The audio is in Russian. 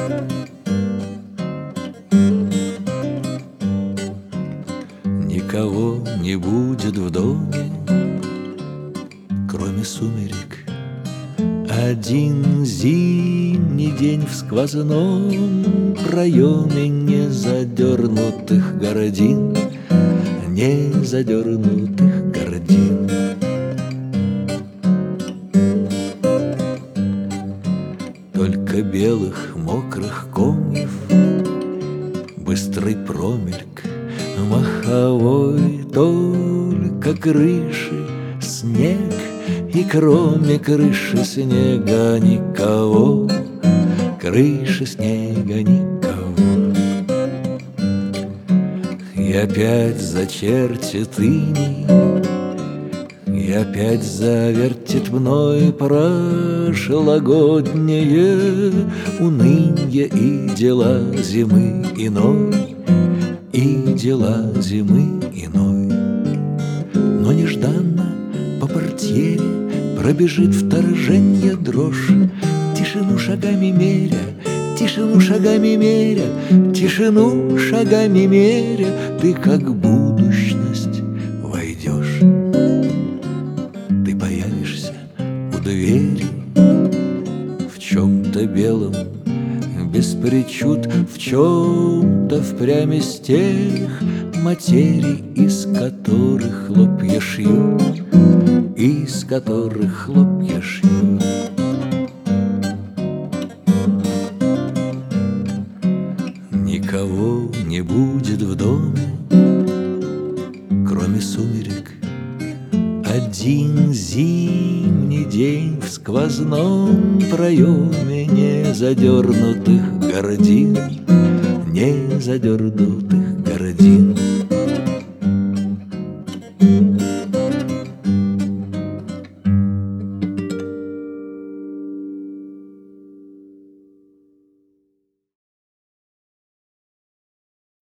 Никого не будет в доме, кроме сумерек. Один зимний день в сквозном проеме незадернутых гордин, незадернутых гордин. Только белых мокрых комьев быстрый промельк маховой, только крыши снег, и кроме крыши снега никого, крыши снега никого. И опять зачертит иней, и опять завертит мной прошлогоднее унынье и дела зимы иной, и дела зимы иной. Но нежданно по портьере пробежит вторженье дрожь, тишину шагами меря, тишину шагами меря, тишину шагами меря, ты как будущность войдешь. Ты появишься у двери в чем-то белом, без причуд, в чем-то впрямь из тех материй, из которых хлопья шьют, из которых хлопья шьют. Никого не будет в доме, кроме сумерек. Один зимний день в сквозном проеме незадернутых гордин, незадернутых гордин.